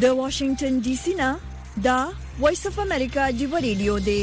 د واشنگټن ډي سي نه دا وایس اف امریکا دی ریډیو دی.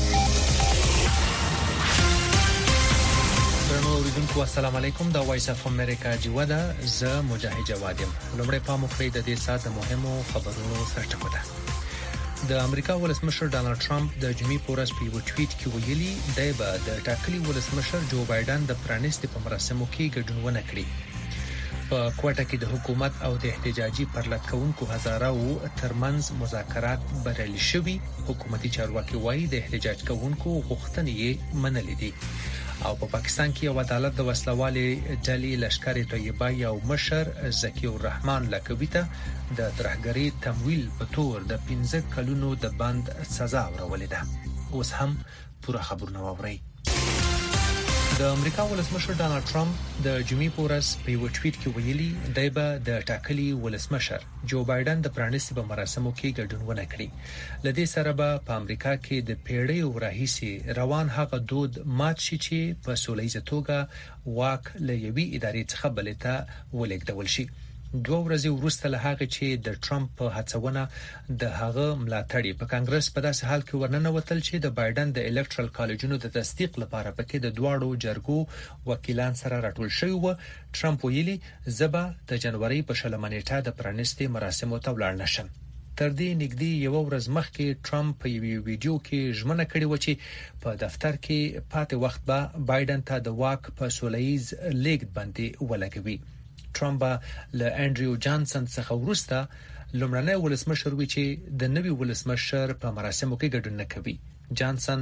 اوریدونکو السلام علیکم، دا وایس اف امریکا جوه ده. زه مجاهد جواد یم. لومړی پام وکړئ د دې ساعت مهمو خبرونو سرټکو ده. د امریکا ولسمشر ډانلډ ټرمپ د جمعې په ورځ په یو ټویټ کې ویلي دی به د ټاکلي ولسمشر جو بایدن د پرانیستي په مراسمو کې ګډون ونه کړي. په کوټه کې د حکومت او د احتجاجي پرلطکونکو هزارو ترمنځ مذاکرات بریالي شوي. حکومتي چارواکي وایي د احتجاج کوونکو غوښتنې منلې دي. او په پاکستان کې یو عدالت د وسلوالې ډلې لشکر طیبه یو مشر ذکی الرحمن لکوي ته د ترهګرۍ تمویل په تور د 15 کلونو د بند سزا ورولې ده. اوس هم پوره خبرونه واورئ. د امریکا ولسمشر ډانلډ ټرمپ د جمعې په ورځ په یو ټویټ کې ویلي دی به د ټاکلي ولسمشر جو بایدن د پرانیستي په مراسمو کې ګډون ونه کړي. لدې سره به په امریکا کې د پیړیو راهیسې روان هغه دود مات شي چې په سولهییزه توګه واک له یوې ادارې څخه بلې ته ولېږدول شي. 2 ورځې وروسته له هغه چې د ټرمپ په هڅونه د هغه ملاتړي په کانګرس په داسې حال کې ورننوتل چې د بایدن د الکټرل کالجونو د تصدیق لپاره پکې د دواړو جرګو وکیلان سره راټول شوی و. ټرمپ ویلي زبا د جنوري په 20 نیټه د پرانیستي مراسمو ته ولاړ نشم. تر دې نږدې یو ورځ مخکې ټرمپ په یو ویډیو کې ژمنه کړې و چې په دفتر کې پاتې وخت به بایدن ته د واک په سولهییز لیږد باندې ولګوي. ټرمپ له انډریو جانسن څخه وروسته لومړنی ولسمشر وی چې د نوي ولسمشر په مراسمو کې ګډون نه کوي. جانسن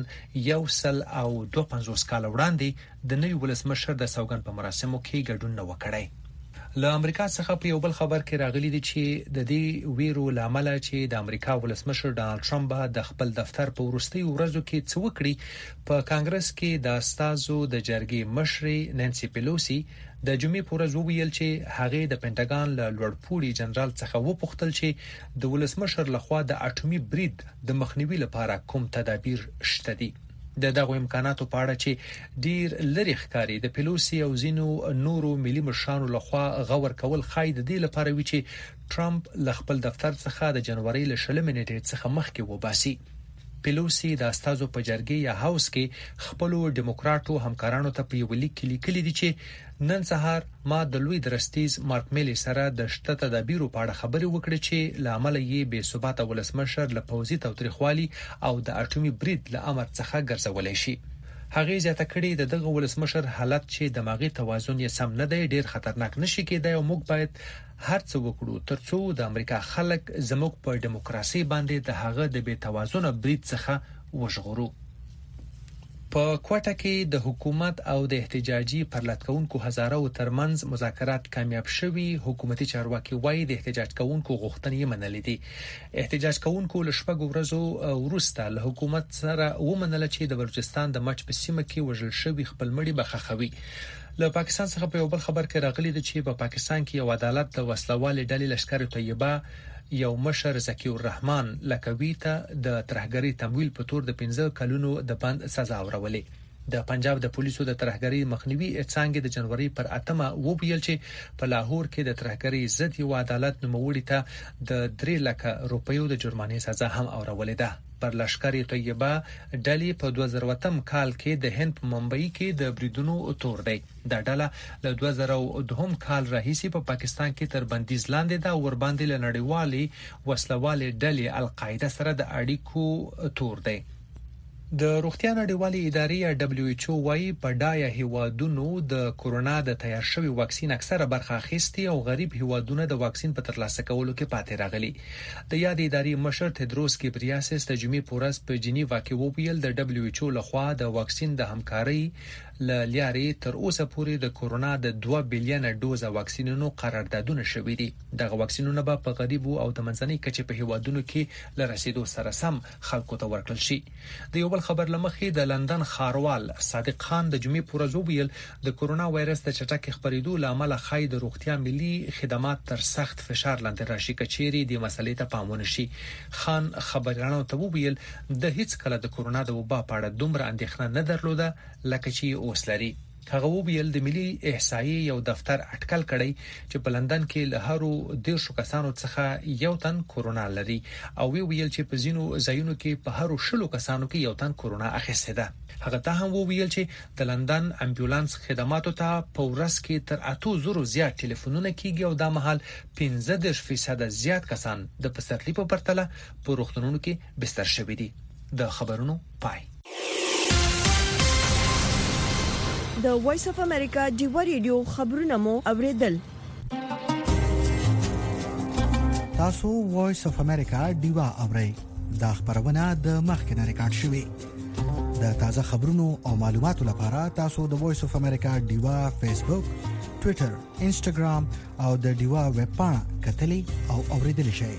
152 کال وړاندې د نوي ولسمشر د سوګند په مراسمو کې ګډون نه وکړي. له امریکا څخه په یو بل خبر کې راغلي دي چې د دې ویرو لامل چې د امریکا ولسمشر ډانلډ ټرمپ د خپل دفتر په وروستي ورځو کې څه وکړي. په کانګرس کې د استازو د جرګې مشري نانسي پیلوسی د جمعې په ورځ وویل چې هغه د پینټاګان له لوړپوړي جنرال څخه وپوښتل چې د ولسمشر لخوا د اټومي برید د مخنیوي لپاره کوم تدابیر شته دي. دغه امکاناتو په اړه چې ډیر لري ښکاری د پیلوسی او زینو نورو ملي مشرانو لخوا غور کول خای د دې لپاره وی چې ټرمپ ل خپل دفتر څخه د جنوري ل 20 نیټې څخه مخکې وباسي. پیلوسی د استازو په جرګې یا هاوس کې خپل ډیموکراټو همکارانو ته په یو لیک کې لیکلي دي چې نن سهار ما د لوی درستیز مارک میلی سره د شته تدابیرو په اړه خبرې وکړې چې لامل یې بې ثباته ولسمشر له پوځي توتریخوالي او د اټومي برید له امر څخه ګرځولای شي. هغه زیاته کړي دغه ولسمشر حالت چې دماغي توازن یې سم نه دی ډیر خطرناک نشي کېدای او موږ باید هر څه وکړو ترڅو د امریکا خلک زموږ په دیموکراسي باندې د هغه د بې توازن برید څخه وژغورو. په کوټه کې د حکومت او د احتجاجي پرلطکونکو هزارو ترمنځ مذاکرات کامیاب شوي. حکومتي چارواکي وایي د احتجاج کوونکو غوښتنې منلې دي. احتجاج کوونکو له شپږ ورځو وروسته له حکومت سره ومنله چې د بلوچستان د مچ په سیمه کې وژل شوي خپل مړي بخښوي. له پاکستان څخه په یو بل خبر کې راغلي دي چې په پاکستان کې یو عدالت د وسلوالې ډلې لشکر طیبه یو مشر ذکی الرحمن لکوي ته د ترهګرۍ تمویل په تور د 15 کلونو د بند سزا ورولې. د پنجاب د پولیسو د ترهګرۍ مخنیوي څنګه د جنوري پر 8 وویل چې په لاهور کې د ترهګرۍ ضد یو عدالت نوموړي ته د 3 لک روپیو د جرمانې سزا هم اورولې ده. پر لشکر طیبه ډلې په 2008 کال کې د هند په ممبئی کې د بریدونو تور دی. دا ډله له 2002 کال راهیسې په پاکستان کې تر بندیز لاندې ده او ور باندې له نړیوالې وسلوالې ډلې القاعده سره د اړیکو تور دی. د روغتیا نړیوالې ادارې یا WHO وايي په ډایا هیوادونو د کورونا د تیار شوی واکسین اکثره برخه اخیستي او غریب هیوادونه د واکسین په ترلاسه کولو کې پاتې راغلي. د یاد ادارې مشر تدروس کیبریاسس د جمعې په ورځ په جنیوا کې وویل د WHO لخوا د واکسین د همکارۍ لارې تر اوسه پورې د کورونا د 2 بلین ډوزه واکسینونو قراردادونه شوي دي. دغه واکسینونه به په غریبو او د منځنۍ کچې په هیوادونو کې لرسیدو سره سم خلکو ته ورکړل شي. د یو بل خبر لمخې د لندن ښاروال صادق خان د جمعې په ورځ وویل د کورونا وایرس د چټک خپرېدو لامل خای د روغتیا ملي خدمات تر سخت فشار لاندې راشي کچېری د مسلې ته پام ونشي. خان خبريالانو ته وویل د هیڅ کله د کورونا د وبا په اړه دومره اندېښنه نه درلوده لکه چې اوس لري. هغه ویل د ملي احصایې یو دفتر اټکل کړی چې په لندن کې له هرو 10 کسانو څخه یو تن کورونا لري او ویل چې په ځینو ځایونو کې په هرو 10 کسانو کې یو تن کورونا اخیسته ده. هغه ته هم ویل چې د لندن امبولانس خدماتو ته په ورځ کې تر 800 زیات ټلیفونونه کیږي او دا مهال 15% زیات کسان د پسرلی په پرتله په روغتونونو کې بستر شوي دي. د خبرونو پای. د وایس اف امریکا ډیوا ریډیو خبرونه مو اوریدل. تاسو وایس اف امریکا ډیوا اورئ. دا خبرونه د مخکنه ریکارډ شوې. د تازه خبرونو او معلوماتو لپاره تاسو د وایس اف امریکا ډیوا فیسبوک، ټوئیټر، انسټاګرام او د ډیوا ویب پاڼه کتلې او اوریدل شئ.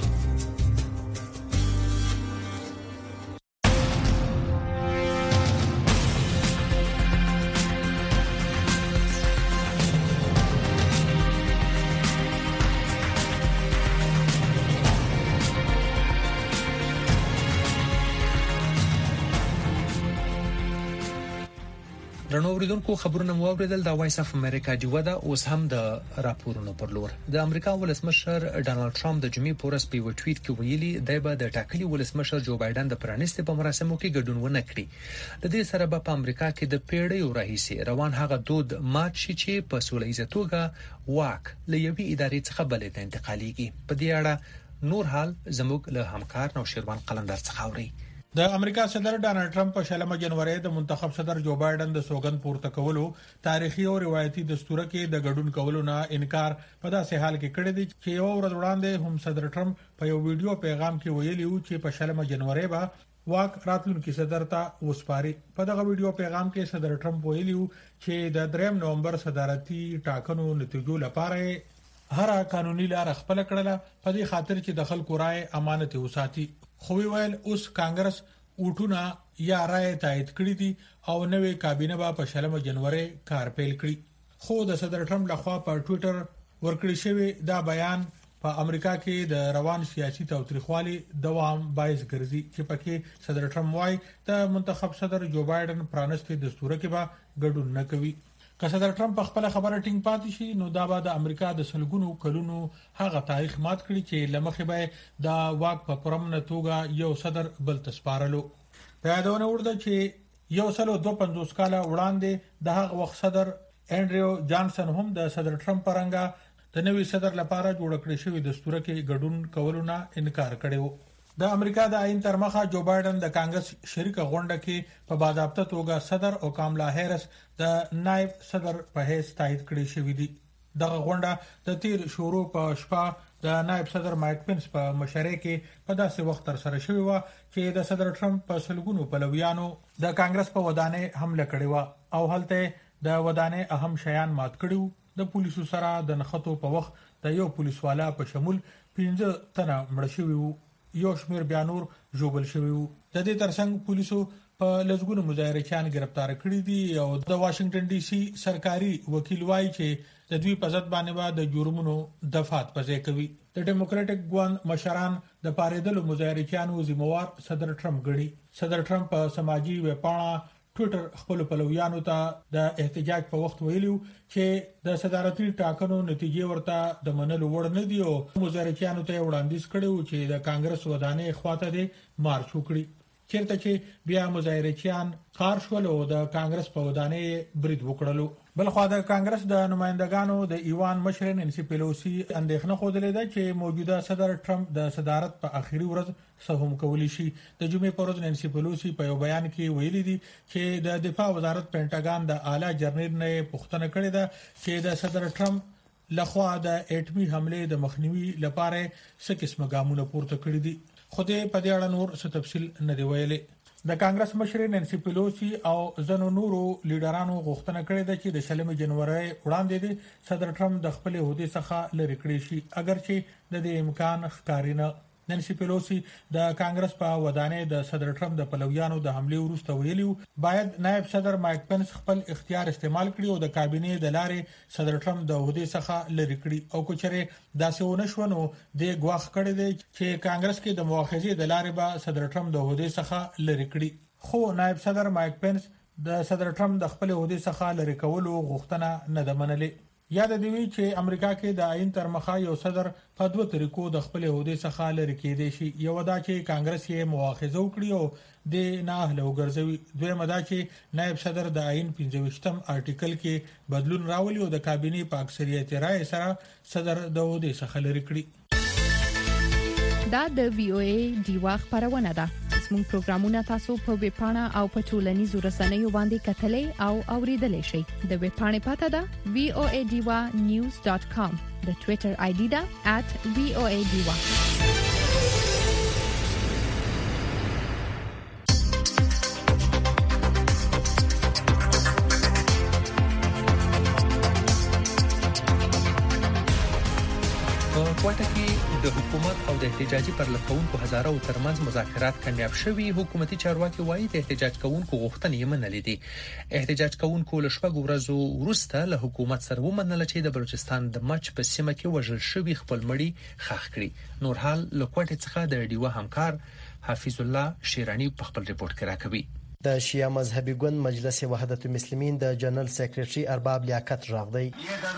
رنوریدونکو خبرونه مو اوریدل. د وایس اف امریکا ډیوا دا اوس هم د راپورونو پر لور. د امریکا ولسمشر ډانلډ ټرمپ د جمعې پورس په یو ټویټ کې ویلي دی به د ټاکلي ولسمشر جو بایدن د پرانیستي په مراسمو کې ګډون ونه کړي. د دې سره په امریکا کې د پیړیو راهیسې روان هغه دود مات شي چې په سولهییزه توګه واک له یوې ادارې څخه بلې ته انتقالېږي. په دې اړه نور حال زموږ له همکار نوشیروان قلندر څخه اوري. د امریکا صدر ډانلډ ټرمپ په 16 جنوري د منتخب صدر جو بایدن د سوګند پورته کولو تاریخي او روایتي دستور کې د ګډون کولو نه انکار په داسې حال کې کړی دی چې یو ورځ وړاندې هم صدر ټرمپ په یو ویډیو پیغام کې ویلي و چې په 16 جنوري به واک راتلونکي صدر ته وسپاري. په دغه ویډیو پیغام کې صدر ټرمپ ویلي و چې د 3 نومبر صدارتي ټاکنو نتیجو لپاره هر قانوني لار خپل کړله په دې خاطر چې د خلکو رائے امانت وساتي. خو ویل اوس کانګرس وټونه یا رائے تایید کړی دي او نوې کابینه به په 16 جنوري کار پیل کړي. خو د صدر ټرمپ لخوا په ټوئیټر ورکړی شوی دا بیان په امریکا کې د روان سیاسي تاوتریخوالي دوام باعث ګرځي چې پکې صدر ټرمپ وايي د منتخب صدر جو بایدن پرانستي دستور کې به ګډون نه کوي. که صدر ټرمپ خپل خبره ټینګ پاتې شي نو دا به د امریکا د سلګونو کلونو هغه تاریخ مات کړي چې لمخې به د واک په پرمنه توګه یو صدر بل تسپارلو. په یادونه ورده چې یو سلو 250 کال وړاندې د هغه وخت صدر انډریو جانسن هم د صدر ټرمپ پرنګا د نوي صدر لپاره جوړ کړی شوی دستور کې ګډون کولو نه انکار کړی و. د امریکا د آئین تر مخه جو بایدن د کانګرس شریک غونډه کې په باضابطه توګه صدر او کاملا هریس د نائب صدر په حیث تایید کړی شوی دی. دغه غونډه د تیر شروع په شپه د نائب صدر مایک پنس په مشرۍ کې په داسې وخت تر سره شوی و چې د صدر ټرمپ په سلګونو پلویانو د کانګرس په ودانۍ حمله کړې و او هلته د ودانۍ اهم شیان مات کړیو. د پولیسو سره د نښتو په وخت د یو پولیسوالا په شمول 15 تنه مړ شوي وو. یو شمیر بیا نور ژوبل شوی وو. د دې ترڅنګ پولیسو په لږګونو مظاهرچیان گرفتار کړي دي او د واشنگټن ډي سي سرکاري وکیل وایي چې د دوی په ضد باندې د جرمونو دفعات پځې کوي. د ډیموکراټک ګوند مشران د پاریدلو مظاهرچیانو ذمہوار صدر ټرمپ ګڼي. صدر ټرمپ په سماجی ویبپاڼه ټوئیټر خپل پلویانو ته د احتجاج په وخت ویلو چې د صدارتي ټاکنو نتیجې ورته د منلو وړ نه دي او مظاهرچیانو ته وړاندیز کړي چې د کانګرس ودانۍ خواته دي مارچ وکړي. چیرته چې بیا مظاهرچیان کار شول او د کانګرس په ودانۍ برید وکړلو. بل خو د کانګرس د نمائندګانو د ایوان مشر نانسي پیلوسی اندېښنه خوده ده چې موجوده صدر ټرمپ د صدارت په اخیری ورځ سهم کولی شي. د جمعې پر ورځ نانسي پیلوسی په یو بیان کې ویلي دي چې د دفاع وزارت پینټاګان د اعلی جرنیل نه پوښتنه کړې ده چې د صدر ټرمپ لخوا د اټمی حمله د مخنیوي لپاره څه قسمه ګامونه پورته کړي دي. خوده په دې اړه نور څه تفصیل نه دی ویلي. د کانګرس مشر نانسي پیلوسی او ځنو نورو لیډرانو غوښتنه کړې ده چې د 16 جنوري وړاندې د صدر ټرمپ د خپل عہده څخه لری کړی شي اگر چې د دې امکان ښکارینه. نانسي پیلوسی د کانګرس په ودانۍ د صدر ټرمپ د پلویانو د حمله وروسته ویلي باید نائب صدر مایک پنس خپل اختیار استعمال کړي او د کابینې د لارې صدر ټرمپ د عہده څخه لری کړي او کچره داسې ونه شونه د غواخ کړي دي چې کانګرس کې د مؤاخذې د لارې به صدر ټرمپ د عہده څخه لری کړي. خو نائب صدر مایک پنس د صدر ټرمپ د خپل عہده څخه لری کولو غوښتنه نه ده منلې. یاد دی وی چې امریکا کې د آئین تر مخه یو صدر په دوه طریقو د خپل عہده څخه لری کېدی شي. یو دا چې کانګرس یې مؤاخذه وکړي او د نه اهل وګرځوي. دویم دا چې نائب صدر د آئین 25م آرټیکل کې بدلون راولي او د کابینه په اکثریت رائے سره صدر د عہده څخه لری کړي. دا د وی او ای دیوا خبرونه ده. زموږ پروګرامونه تاسو په ویب پاڼه او په ټولنیزو رسنیو باندې کتلې او اوریدلې شئ. د ویب پاڼې پته ده voadiwa.news.com. د ټوئیټر آی ډي ده @voadiwa. کوټه کې د حکومت او د احتجاجي پرلکونکو هزارو ترمنځ مذاکرات کامیاب شوي. حکومتي چارواکي وایي د احتجاج کوونکو غوښتنې یې منلې دي. احتجاج کوونکو له شپږ ورځو وروسته له حکومت سره ومنل چې د بلوچستان د مچ په سیمه کې وژل شوي خپل مړي ښخ کړي. نور حال له کوټه څخه د ډیوه همکار حفیظ الله شیرانی په خپل ریپورت کې راکوي. د شیعه مذهبي ګوند مجلس وحدت المسلمین د جنرال سیکریټري ارباب لیاقت راغ دی.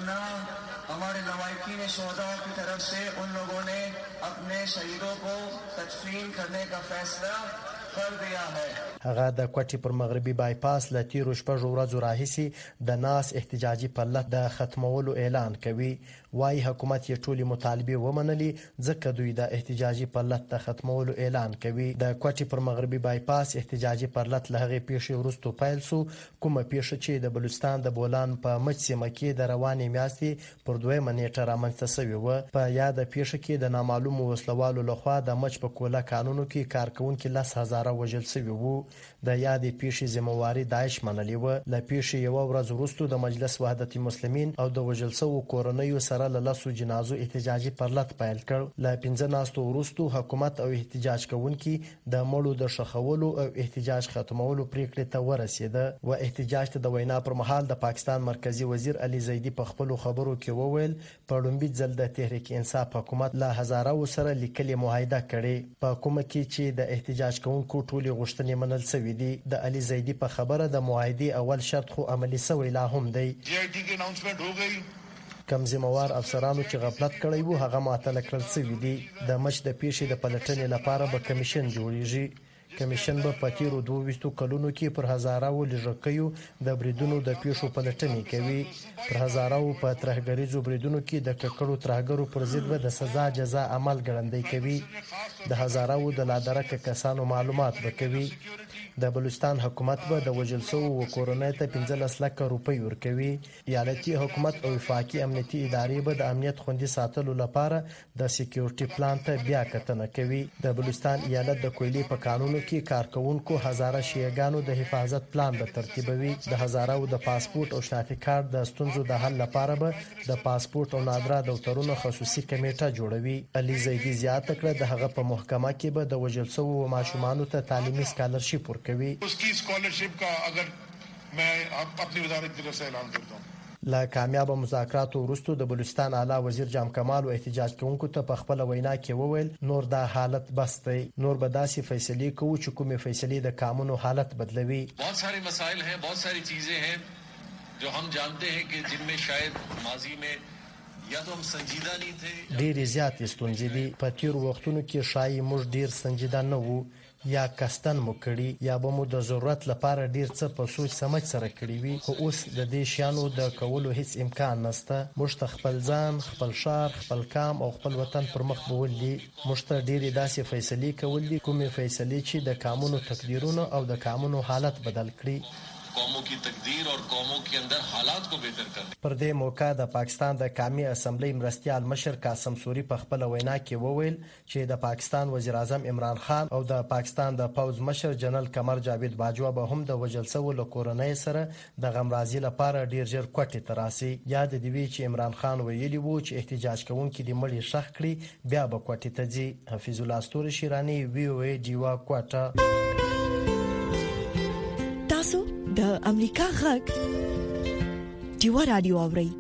हमारे लवाहिकीन शोहदा की तरफ से उन लोगों ने अपने शहीदों को तदफीन करने का फैसला कर दिया है. هغه د کوټې پر مغربي بایپاس له تیرو شپږ ورځو راهیسي د ناس احتجاجي پلت د ختمولو اعلان کوي. وايي حکومت یې ټولي مطالبه ومنلي ځکه دوی د احتجاجي پلت د ختمولو اعلان کوي. د کوټې پر مغربي بایپاس احتجاجي پلت له هغه پیښې وروسته پیل شو کومه پیښه چې د بلوچستان د بولان په مچ سیمه کې د روانې میاشتې پر 2 منېټه رامنځته شوې و. په یاد پیښه کې د نامعلومو وسلوالو لخوا د مچ په کوله قانونو کې کارکونکو 10,000 وژل شوي وو. د یادې پیښې ذمہواری داعش منلې و. له پیښې یو ورځ وروسته د مجلس وحدت المسلمین او د وژل شوو کورنیو سره له لاسو جنازو احتجاجي پرلط پیل کړ. له 15 ناستو وروسته حکومت او احتجاج کوونکي د مړو د شخولو او احتجاج ختمولو پریکړې ته ورسېده. و احتجاج ته د وینا پر مهال د پاکستان مرکزی وزیر علي زیدی په خپل خبرو کې وویل په لومبي ځل د تحریک انصاف حکومت له هزارو سره لیکلي معاهده کړي په کومه کې چې د احتجاج کوونکو ټولي غوښتنې منل شوې دي. د علي زیدی په خبره د معاهده اول شرط خو عملی شوی لا هم دی. جی آئی ٹی کی اناؤنسمنٹ ہو گئی. کم ذمہوار افسرانو چې غفلت کړی وو هغه معطل کړل شوی دی. د مچ د پیښې د پلټنې لپاره به کمیشن جوړیږي. کمیشن به په تیرو 22 کلونو کې پر هزارو لږکیو د بریدونو د پیښو پلټنې کوي. پر هزارو په ترهګریزو بریدونو کې د ککړو ترهګرو پر ضد به د سزا جزا عمل ګړندې کوي. د هزارو د لادرکه کسانو معلومات وکوي. د بلوچستان حکومت به د وژل شوو کورنۍ ته 15 لک روپۍ ورکوي. ایالتي حکومت او وفاقي امنیتي ادارې به د امنیت خوندي ساتلو لپاره د سکیورټي پلان ته بیا کتنه کوي. د بلوچستان ایالت د کویلې په قانونو کې کارکونکو هزاره شیعاګانو د حفاظت پلان به ترتیبوي. د هزارو د پاسپورت او شناختی کارت د ستونزو د حل لپاره به د پاسپورت او نادره دفترونو خصوصي کمیټه جوړوي. علي زیدی زیاته کړه د هغه په محکمه کې به د وژل شوو ماشومانو ته تعلیمي سکالرشپ ورکوي. उसकी स्कॉलरशिप का अगर मैं अपनी वजारत की तरफ से ऐलान करता हूँ. لا کامیاب مذاکراتو وروسته د بلوچستان اعلی وزیر جام کمال او احتجاج کوونکو ته په خپل وینا کې وویل نور دا حالت بس دی. نور به داسې فیصلې کوو چې کومې فیصلې د قانون حالت بدلوي. बहुत सारे मसाइल हैं, बहुत सारी चीजें हैं जो हम जानते हैं कि जिनमें शायद माजी में या तो हम संजीदा नहीं थे. ډېر زیات ستونزې دي. په تیر وختونو کې شایي موږ ډېر سنجیده نه وو یا کستن مو کړی یا به مو د ضرورت لپاره ډیر څه په سوچ سمج سره کړی وي. خو اوس د دې شیانو د کولو هیڅ امکان نشته. موږ ته خپل ځان، خپل شهر، خپل کام او خپل وطن پر مخ بول دي. موږ ته ډېرې داسې فیصلې کول دي کومې فیصلې چې د قانونو تقدیرونه او د قانونو حالت بدل کړي. قوموں کی تقدیر اور قوموں کے اندر حالات کو بہتر کرنے. پر دې موقع د پاکستان د قومي اسمبلی مرستيال مشر قاسم سوري په خپل وینا کې وویل چې د پاکستان وزیر اعظم عمران خان او د پاکستان د پوز مشر جنرال قمر جاوید باجوا به هم د وژل شوو کورنۍ سره د غمرازي لپاره ډیر ژر کوټې ته راسي. یاد دی وی چې عمران خان ویلي وو چې احتجاج کوونکي د مړي شخ کړي بیا به کوټې ته ځي. حفیظ الله ستوري شیرانی وی او ای دیوا کوټه. تاسو د امریکا غږ دیوا رادیو اورئ.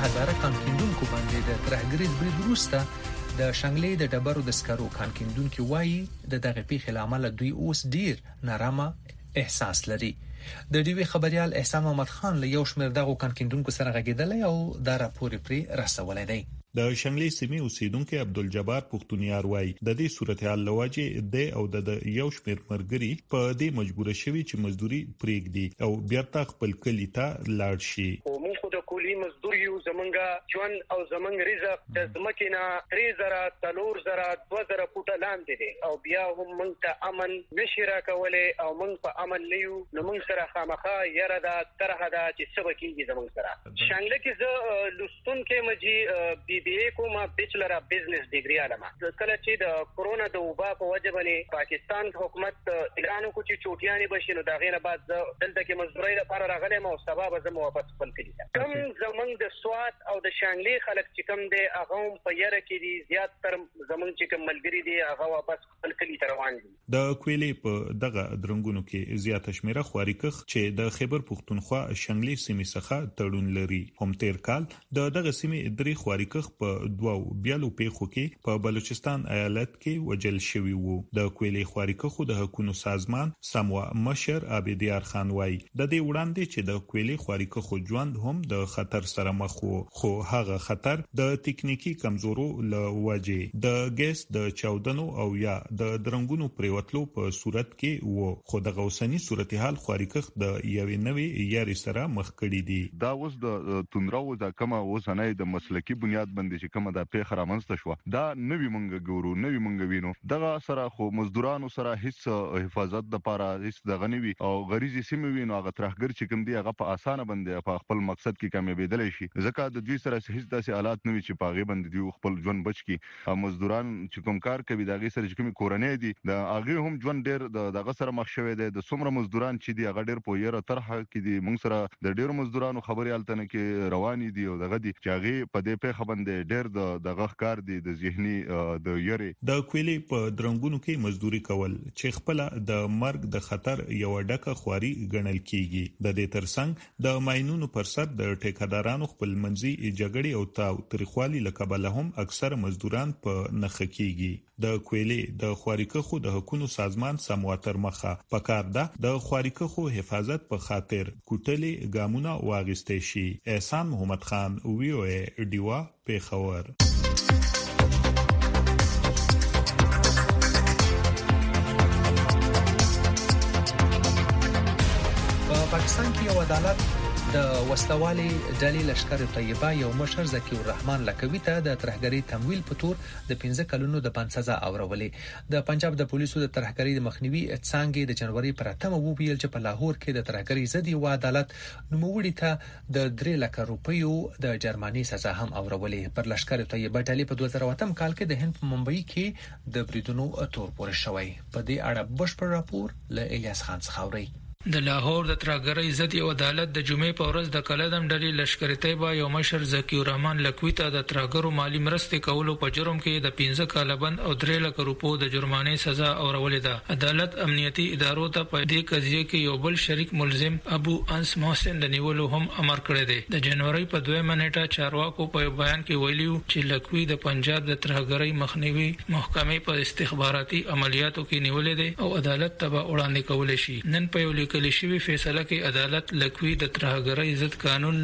هزاره کانکیندونکو باندې د ترهګریز برید وروسته د شنګلې د ډبرو د سکرو کانکیندونکو وایي د دغه پیښې لامل دوی اوس ډیر نارامه احساس لري. د ډیوی خبريال احسان محمد خان له یو شمېر دغه کانکیندونکو سره غږیدلی او دا راپور پرې رسولی دی. د شنګلې سیمې اوسیدونکو عبدالجبار پختونیار وایي د دې صورتحال لواجه د او د یو شمېر مرګري په دې مجبور شوي چې مزدوري پرېږدي او بیرته خپل کلی ته لاړ شي. کولی مزدور یو زمونږه ژوند او زمونږ رزق د ځمکې نه 3000 4000 2000 فوټه لاندې دی او بیا هم موږ ته امن نشي راکولی او موږ په امن نه یو. نو موږ سره خامخا یره دا طرحه ده چې څه به کېږي زموږ سره. شانګله کې زه لوستونکی مجي BBA کوم بیچلر اف بزنس ډیګري علما. کله چې د کورونا د وبا په وجه باندې پاکستان حکومت اعلان وکړ چې چوټیانې بشي، نو دا غینه بعد دلته کې مزدوري لپاره راغلم او سبب زم واپس خپل کړی. کوم زمونږ د سوات او د شانګلې خلک چې کوم دی هغه په یره کې دي، زیات تر زمونږ چې کوم ملګری دي هغه واپس خپل کلی ته روان دي. د کویلې په دغه درنګونو کې زیاته شمیره خواریکخ چې د خیبر پختونخوا شانګلې سیمې څخه تړون لري. هم تیر کال دغه سیمې درې خواریکخ په دوو بیالو پیښو کې په بلوچستان ایالت کې وجل شوی وو. د کویلې خواریکخو د حکومت سازمان سموا مشر عبدیار خان وایي د دې وړاندې چې د کویلې خواریکخو ژوند هم د خطر سره مخ وو، خو هغه خطر د تکنیکی کمزورو لوجه د ګیس د چاودنو او یا د درنګونو پریوتلو په صورت کې وو. خو د غوسنی صورتحال خواریکخ د یوې نوې یاري سره مخ کړي دي. دا اوس د توندراو د کومه اوسنۍ د مسلکی بنیاد باندې چې کومه د پیښه رامنځته شو، دا نوې منګ ګورو نوې منګ وینو. دغه سره خو مزدورانو سره هیڅ حفاظت د لپاره هیڅ دغه نوي او غریزي سیمه وینو. هغه ترهګر چې کوم دی هغه په اسانه باندې په خپل مقصد کې کامیابیدلی شي، ځکه د دوی سره هیڅ داسې حالات نه وي چې په هغې باندې دوی خپل ژوند بچ کړي. مزدوران چې کوم کار کوي د هغې سره چې کومې کورنۍ دي د هغې هم ژوند ډېر دغه سره مخ شوی دی. د څومره مزدوران چې دي هغه ډېر په یره طرحه کې دي. موږ سره د ډېرو مزدورانو خبرې هلته نه کې روانې دي او دغه دي چې هغې په دې پیښه باندې ډېر دغه ښکار دي د ذهني د یرې. د کویلې په درنګونو کې مزدوري کول چې خپل د مرګ د خطر یو ډکه خواري ګڼل کیږي. د دې ترڅنګ د ماینونو پر سر د ټیکادارانو خپل منځي جګړې او تاو تاریخوالي لکبله هم اکثر مزدوران په نخښه کیږي. د کویلې د خواریکخو د حکومت سازمان سمواتر مخه پکار ده د خواریکخو حفاظت په خاطر کوټلې ګامونه واغستې شي. احسان محمد خان ویو ډیوا پیښور. پاکستان کې یو عدالت د وسلوالي ډلې لشکر طیبه یو مشر ذکی الرحمن لکوي ته د ترهګری تمویل په تور د 15 کلونو د بند سزا اورولې. د پنجاب د پولیسو د ترهګری د مخنیوي څانګې د جنوري پر 8 وویل چې په لاهور کې د ترهګری ضد یو عدالت نوموړي ته د 3 لک روپیو د جرماني سزا هم اورولې. پر لشکر طیبه ډلې په 2008 کال کې د هند په ممبئی کې د بریدونو تور پورې شوی. په دې اړه بشپړ راپور له الیاس خان څخه اوري. د لاهور د ترهګرۍ ضد یو عدالت د جمعې په ورځ د کلدم ډلې لشکر طیبه یو مشر ذکی الرحمن لکوي ته د ترهګرو مالی مرستې کولو په جرم کې د 15 کاله بند او 3 لک روپو د جرمانې سزا اورولې ده. عدالت امنیتي ادارو ته په دې قضیه کې یو بل شریک ملزم ابو انس محسن د نیولو هم امر کړی دی. د جنوري په 2 نیټه چارواکو په بیان کې ویلي چې لکوي د پنجاب د ترهګرۍ مخنیوي محکمې په استخباراتي عملیاتو کې نیولې ده او عدالت ته وړاندې کول شي. نن په یو کلی شوی فیصله کې عدالت لکوي د ترهګرۍ ضد قانون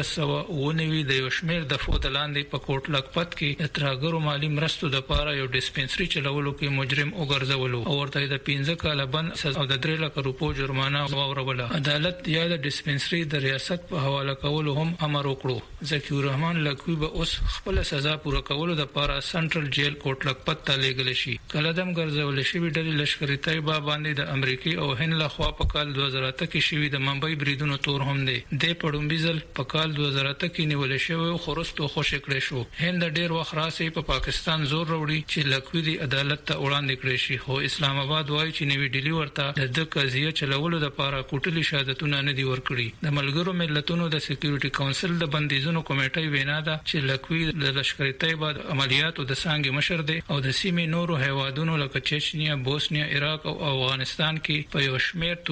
1999 د یو شمېر د فوت لاندې په کوټ لکپت کې د ترهګرو مالی مرستو د لپاره یو ډیسپنسري چلولو کې مجرم وګرځولو او ورته د 15 کاله بند او د 3 لک روپو جرمانه واوروله. عدالت یا د ډیسپنسري د ریاست په حواله کولو هم امر وکړو. ذکی الرحمن لکوي به اوس خپل سزا پوره کولو د لپاره سنټرل جیل کوټ لکپت ته لیږل شي. کلدم ګرځول شوی ډلې لشکر طیبه باندې د امریکای او هند لخوا په کال 2008 کې شوی د ممبئی بریدونو تور هم دی. د پړومبیزل په کال 2008 کې نیول شوی او خرستو خوشی کړی شو. هند ډیر وخت راسي په پاکستان زور وروړي چې لکوي د عدالت ته وړاندې کړی شي، خو اسلام آباد وایي چې نوی ډیلی ورته د قضیه چلولو لپاره کوټلي شهادتونه نه دی ورکړي. د ملګرو ملتونو د سکیورټي کونسل د بندیزونو کمیټې وینا ده چې لکوي د لشکر طیبه د عملیاتو د څانګې مشر دی او د سیمې نورو هیوادونو لکه چچنیا، بوسنیا، عراق او افغانستان کې په یو شمېر توندرو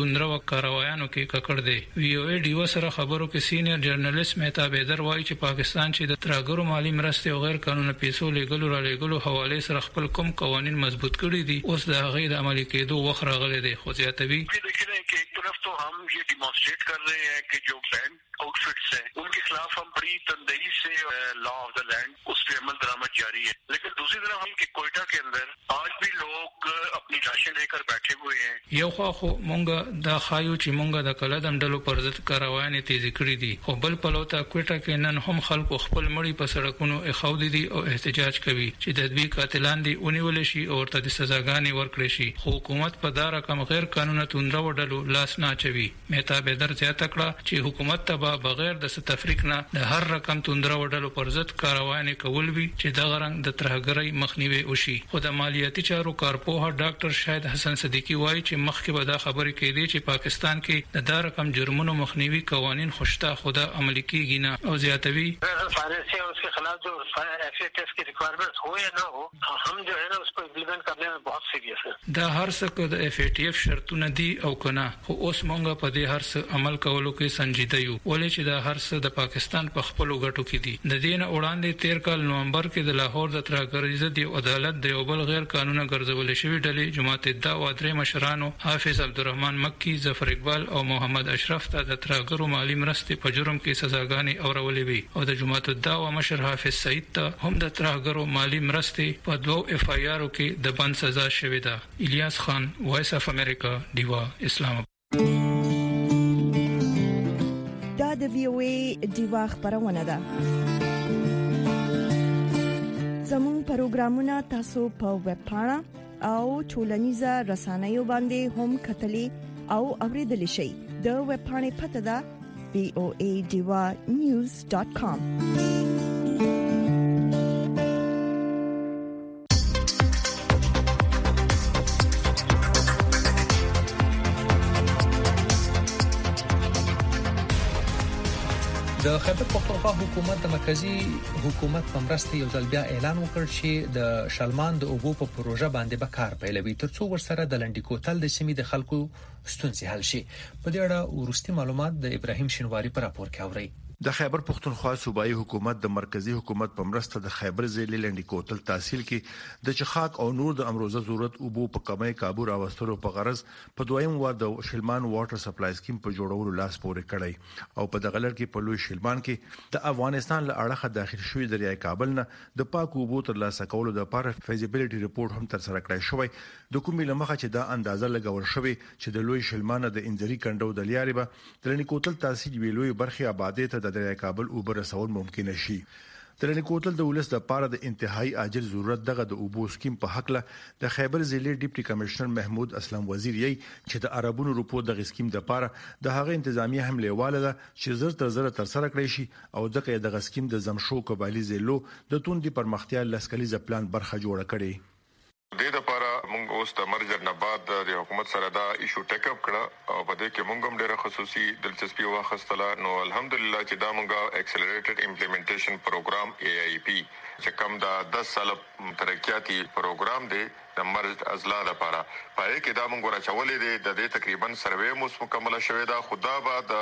کاروایانو کې ککړ دی. وی او ای ډیو سره خبرو کې سینیئر جرنالست مهتاب حیدر وایي چې پاکستان چې د ترهګرو مالی مرستې او غیر قانوني پیسو لګلو را لګلو حواله سره خپل کوم قوانين مضبوط کړي دي اوس د هغه د عملي کېدو وخت راغلی دی. خو زیاتوي कि एक तरफ तो हम ये डिमॉन्स्ट्रेट कर रहे हैं कि जो बैंड आउटफिट्स हैं उनके खिलाफ हम बड़ी तंदेही से लॉ ऑफ द लैंड उस पे अमल दरामद जारी है. लेकिन दूसरी तरफ हम कि कोयटा के अंदर आज भी लोग अपनी लाशें लेकर बैठे हुए हैं. یو خو مونږه د خایو چې مونږه د کلدم ډلو پر ضد کاروانې تیز کړې دي خو بل پلوته کوټه کې نن هم خلکو خپل مړی په سړکونو اخاودي دي او احتجاج کوي چې د دوی قاتلان دي ونیول شي او ورته د سزاګانې ورکړي شي. خو حکومت په دا رقم غیر قانوني توندرو ډلو لاس نه اچوي. مهتاب حیدر زیاته کړه چې حکومت ته بغیر د تفریق نه د هر رقم توندرو ډلو پر ضد کاروانې کول وي چې د غرنګ د ترهګرۍ مخنیوي وشي. خو د مالیاتي چارو کارپوه ډاکټر شاهد حسن صدیقی وایي چې مخکې به دا خبرې کېدې چې پاکستان کې د دا رقم جرمونو مخنیوي قوانين خوشته خدا عملي کیږي نه. او زیاتوي فارسی اور اس کے خلاف جو FATF کی ریکوائرمنٹ ہو یا نہ ہو ہم جو ہے نا اس کو امپلیمنٹ کرنے میں بہت سیریس ہیں. دا هر څه د FATF شرطونه دي او کنه خو اوس مونږه په دې هر څه عمل کولو کې سنجیده یو ولې چې دا هر څه د پاکستان په خپل غټو کې دي. د دین وړاندې 13 کال نومبر کې د لاهور د ترهګرۍ ضد عدالت د یو بل غیر قانوني ګرځول شوی ډلې جماعت الدعوه درې مشرانو حافظ عبدالرحمن مکی، ظفر اقبال او محمد اشرف ته د ترهګرو مالی مرستې په جرم کې سزاګانې اورولې وي او د جماعت الدعوه مشر حافظ سعید ته هم د ترهګرو مالی مرستې په 2 FIR کې د بند سزا شوې ده. الیاس خان، وایس اف امریکا، دیوا، اسلام آباد. دا د VOA دیوا خبرونه ده. زموږ پروګرامونه تاسو په ویب پاڼه او ټولنیزه رسنیو باندې هم کتلی او اوریدلی شئ. د ویب پاڼې پته ده voadivanews.com. د خیبر پختونخوا حکومت د مرکزی حکومت په مرسته یو ځل بیا اعلان وکړ چې د شلمان د اوبو په پروژه باندې به کار پیلوي ترڅو ورسره د لنډی کوتل د سیمې د خلکو ستونزې حل شي. په دې اړه ورستي معلومات د ابراهیم شینواری په راپور کې اوري. د خیبر پختونخوا صوبایي حکومت د مرکزی حکومت په مرسته د خیبر ضلع لنډی کوتل تحصیل کې د چخاک او نور د امروزه ضرورت اوبو په کمۍ کابو راوستلو په غرض په دویم وار د شلمان واټر سپلای سکیم په جوړولو لاس پورې کړی او په دغه لړ کې په لوی شلمان کې د افغانستان له اړخه داخل شوی دریای کابل نه د پاک اوبو تر لاسه کولو لپاره فیزیبিলিټي ریپورت هم تر سره کړی شوی. د کومې لمخه چې دا اندازه لګول شوی چې د لوی شلمان د انځري کندو د لیارې به د لنډی کوتل تحصیل ویلوي برخي آبادی ته د دریای کابل اوبه رسول ممکن شي. د لنډی کوتل د ولس لپاره د انتهایی عاجل ضرورت دغه د اوبو سکیم په حق له د خیبر ضلع ډیپټي کمشنر محمود اسلم وزیر یې چې د عربونو روپو د سکیم لپاره د هغه انتظامیه هم لیواله ده چې زر تر زر تر سره کړی شي او دغه د سکیم د زمشو قبایلی ضلعو د توندي پرمختیا لسکلیزه پلان برخه جوړه کړي. د لپاره موږ اوس د مرجر نه بعد د حکومت سره دا ایشو ټیک اپ کړه او په دې کې موږ هم ډېر خصوصي دلچسپي واخیستله. نو الحمدلله چې دا موږ ایکسلریټډ امپلیمنټیشن پروګرام AIP چې کوم دا 10 سال ترقیاتي پروګرام دی د مرج ازلا لپاره پای کې دا موږ راچولې دي د دې تقریبا سروې مو مکمل شوې ده. خدا بعد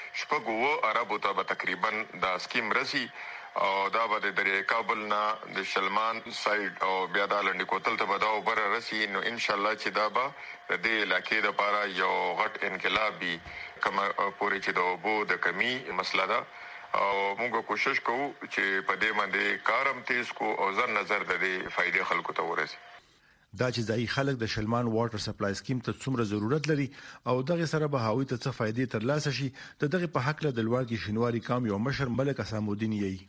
شپږو عربو ته تقریبا دا سکیم رسی او دا به د دریای کابل نه د شلمان سایډ او بیا د لنډی کوتل ته به دا اوبر رسی. نو ان شاء الله چې دا به د دې علاقې لپاره یو غټ انقلابي کما پورې چې د اوبو د کمی مسله ده او موږ کوشش کوو چې په دې باندې کارم تیز کو او ځان نظر د دې فائدې خلکو ته ورسي. دا چې ځای خلک د شلمان واټر سپلای سکیم ته څومره ضرورت لري او دغه سره به هاوی ته څه فائدې ترلاسه شي دغه په حق له د لوړګي شینواری کام یو مشر ملک اسامودین یې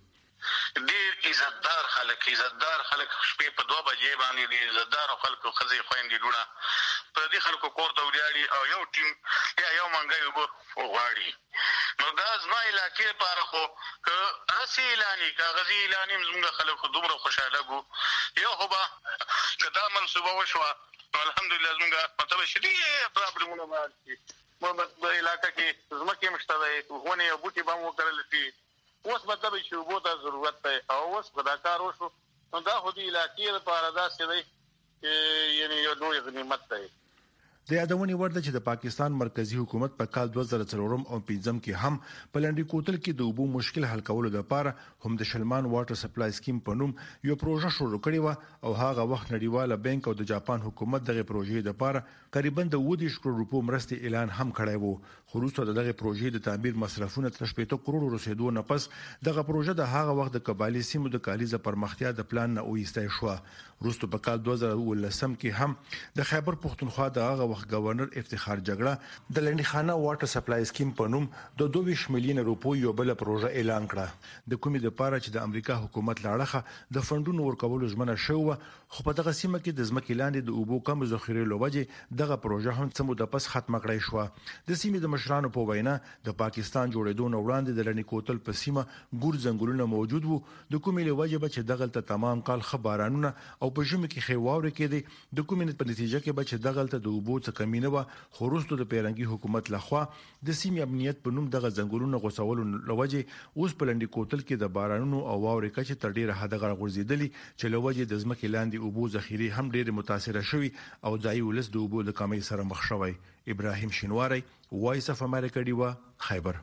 ډېر عزتدار خلک شپې په 2 بجې باندې دي عزتدار خلک خزي خويندې ډوړه په دې خلکو کوړه وړاړي او یو ټیم یا یو منګي وغواړي. نو دا زما علاقې لپاره خو که اسی اعلاني کاغذي اعلاني موږ خلکو دومره خوشاله ګو یو خو به کدا منصوبه وشوه الحمدلله موږ مطلب شدي پرابلمونه باندې په علاقې کې زمکه مشته ونه یو بوټي به مو کړل شي اوس مطلب چې وبو ته ضرورت دی او اوس په کار وشو نو دا خو دې علاقې لپاره دا څه دی یعنی یو لوی غنیمت دی. د یادونې وړ ده چې د پاکستان مرکزی حکومت په کال 2004 او 2005 کې هم په لنډی کوتل کې د اوبو مشکل حل کولو لپاره هم د شلمان واټر سپلای سکیم په نوم یو پروژه شروع کړې و او هغه وخت نړیواله بانک او د جاپان حکومت دغه پروژې لپاره تقریبا د 20 کروڑ روپو مرستې اعلان هم کړی وو. خو وروسته دغه پروژې د تعمیر مصرفونه تر 70 کروڑ رسیدو نه پس دغه پروژه د هغه وخت د قبایلی سیمو د کالیزه پرمختیا د پلان نه وایستای شو. وروسته په کال 2019 کې هم د خیبر پختونخوا د هغه وخت گورنر افتخار جګړه د لنډخانه واټر سپلای سکیم په نوم د 22 میلیون روپو یو بل پروژه اعلان کړه د کومې لپاره چې د امریکا حکومت لاړه د فندونو ورکولو ژمنه شوه. خو په دغه سیمه کې د ځمکې لاندې د اوبو کم ذخیرې لوجه دغه پروژه هم څه موده پس ختمه کړای شو. د سیمې د مشرانو په وینا د پاکستان جوړېدو نه وړاندې د لنډی کوتل په سیمه ګور ځنګلونه موجود وو د کومې لوجه چې دغه ته تمام کال خبرانونه او په ژمي کې خیواوري کېدي د کومې په نتیجه کې چې دغه ته د اوبو څخه کمینه و. خو وروسته د پیرنګي حکومت لخوا د سیمې امنیت په نوم دغه ځنګلونه غوڅولو لوجه اوس په لنډی کوتل کې د بارانونو او واوري کچه تر ډیره حد غورځیدلی چې لوجه د ځمکې لاندې اوبو ذخیره هم ډیره متاثره شوی او ځای ولس د اوبو د کمی سره مخ شوی. ابراهیم شینواری، وایس اف امریکا، دیوا، خیبر.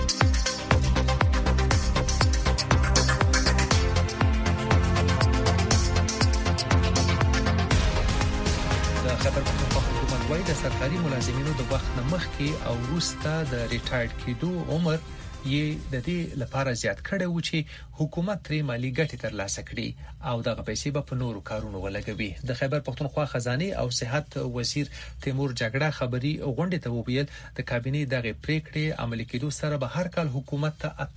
خبر په حکومت وایي د سرکاري ملازمینو د وخت نه مخکې او وروسته د ریټایرډ کېدو عمر یې د دې لپاره زیات کړی و چې حکومت ترې مالی ګټې ترلاسه کړي او دغه پیسې به په نورو کارونو ولګوي. د خیبر پختونخوا خزانه او صحت وزیر تیمور جګړه خبري غونډه ته وویل د کابینې دغه پریکړې عملي کېدو سره به هر کال حکومت ته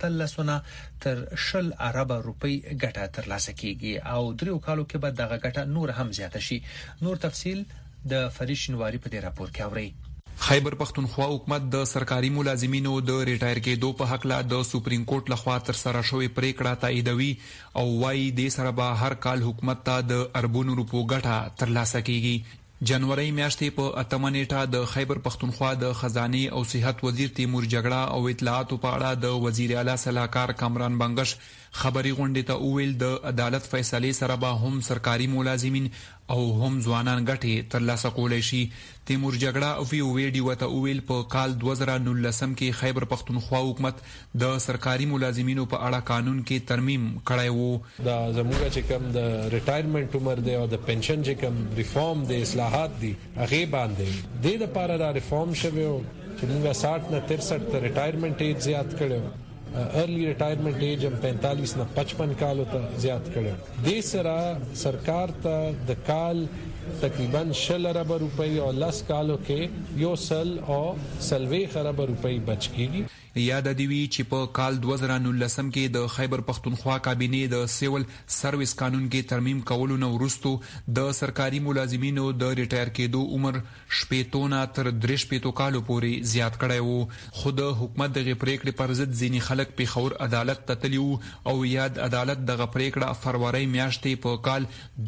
13 تر 10 ارب روپۍ ګټه ترلاسه کیږي او دریو کالو کې به دغه ګټه نور هم زیاته شي. نور تفصيل د فرید شینواری په دې راپور کې اوري. خیبر پختونخوا حکومت د سرکاري ملازمینو د ریټایر کېدو په حق لا د سپریم کورټ لخوا تر سره شوې پریکړه تاییدوي او وايي د سره به هر کال حکومت ته د اربونو روپو ګټه ترلاسه کیږي. جنوري میاشتې په 8 نیټه د خیبر پختونخوا د خزانه او صحت وزیر تیمور جګړه او اطلاعات په اړه د وزیر اعلی صلاحکار کامران بنگش خبري غونډه ته ویل د عدالت فیصله سره به هم سرکاري ملازمین او هم ځوانان ګټه ترلاسه کولای شي. تیمور جګړه او ویډیو ته ویل په کال 2019 کې خیبر پختونخوا حکومت د سرکاري ملازمینو په اړه قانون کې ترمیم کړی وو. دا زموږ چې کوم د ریټایرمنټ عمر دی او د پنشن چې کوم ریفارم دی اصلاحات دي هغه باندې د لپاره دا ریفارم شوی چې موږ 60 نه 63 ته ریټایرمنټ ایج زیات کړو. ارلی ریټایرمنټ ایج هم 45 نه 55 کالو ته زیات کړو. د سره سرکار ته د کال تقریبا 10 ارب روپۍ او 10 کالو کې یو سل او سلوي ارب روپۍ بچ کیږي. یاد دی وی چې په کال 2019 کې د خیبر پختونخوا کابینې د سیول سرویس قانون کې ترمیم کولو نو وروسته د سرکاري ملازمینو د ریټایر کېدو عمر شپېتونه تر 3 کالو پورې زیات کړی وو. خو د حکومت دغه پریکړې پر ضد ځینې خلک په خور عدالت ته تللی او یاد عدالت دغه پریکړه فروری میاشتې په کال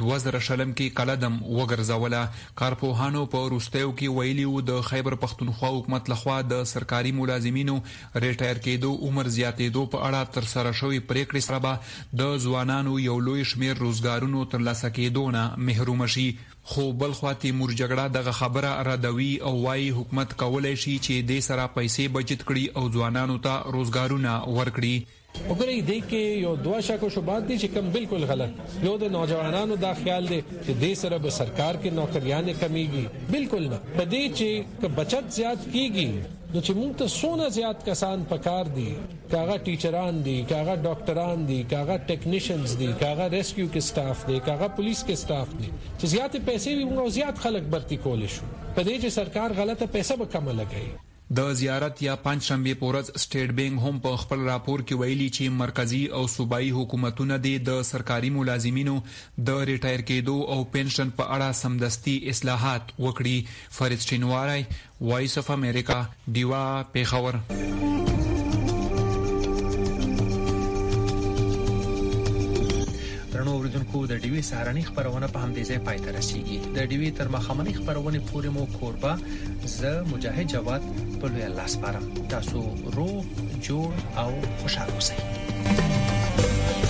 2020 کې کلدم وګرځوله. کارپوهانو په وروستیو کې ویلي وو د خیبر پختونخوا حکومت لخوا د سرکاري ملازمینو ریټایر کېدو عمر زیاتېدو په اړه تر سره شوی پریکړې سره به د ځوانانو یو لوی شمیر روزګارونو ترلاسه کېدو نه محروم شي. خو بل خوا تیمور جګړه دغه خبره ردوي او وايي حکومت کولای شي چې د سره پیسې بچت کړي او ځوانانو ته روزګارونه ورکړي. وګورئ د کې یو دوه شکو شوبات دي چې کوم بالکل غلط یو د نوجوانانو دا خیال دی چې د سره به سرکار کې نوکریاں کمیږي. بالکل نه. په دې چې بچت زیات کیږي نو چې موږ ته سونه زیات کسان پکار دي کاغه ټیچران دي کاغه ډاکټران دي کاغه ټیکنیشنز دي کاغه ریسکیو کې سټاف دي کاغه پولیس کې سټاف دي چې زیات پیسې وي موږ زیات خلک برتی کول شو. په دې چې سرکار غلطه پیسې به کم لګي. د زیارت یا پنځشنبه پورز سټیټ بانک هم په خپل راپور کې ویلي چې مرکزی او صوبایي حکومتونه د سرکاري ملازمینو د ریټایر کېدو او پنشن په اړه سمدستي اصلاحات وکړي. فرید شینواری، وایس اف امریکا، دیوا، پیښور. اوریدونکو د ډیوی سهارنی خبرونه په همدې ځای پای ته رسیدي. د ډیوی تر مخامنۍ خبرونه پورې مو کوربه ز مجاهد جواد په لوی الله سپارم. تاسو روغ جوړ او خوشاله اوسئ.